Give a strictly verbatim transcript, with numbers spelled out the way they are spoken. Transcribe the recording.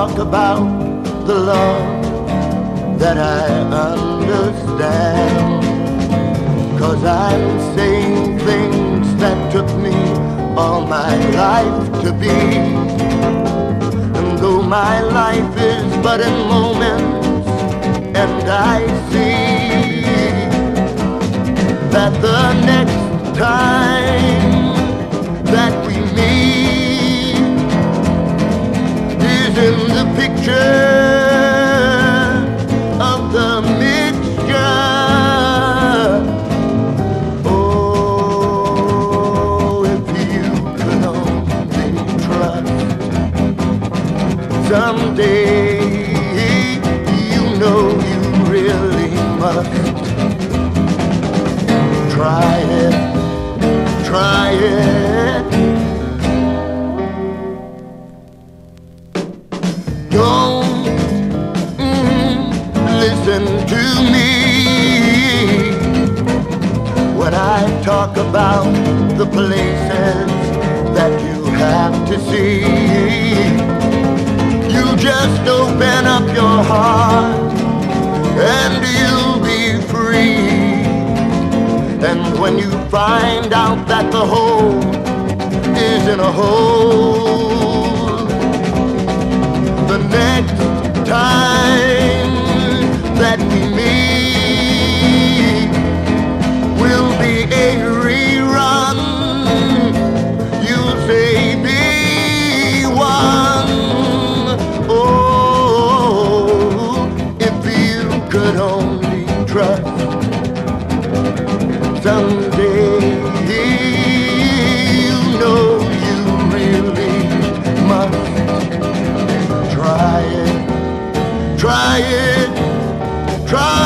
talk about the love that I understand, 'cause I'm saying things that took me all my life to be. And though my life is but in moments, and I see that the next time that we meet is in the picture of the mixture. Oh, if you could only trust, someday you know you really must. Try it, try it. Don't mm, listen to me when I talk about the places that you have to see. You just open up your heart and you'll be free. And when you find out that the hole is in a hole, the next time that we meet will be a rerun. You'll say, be one. Oh, if you could only trust, someday you know you really must. Try it, try it, try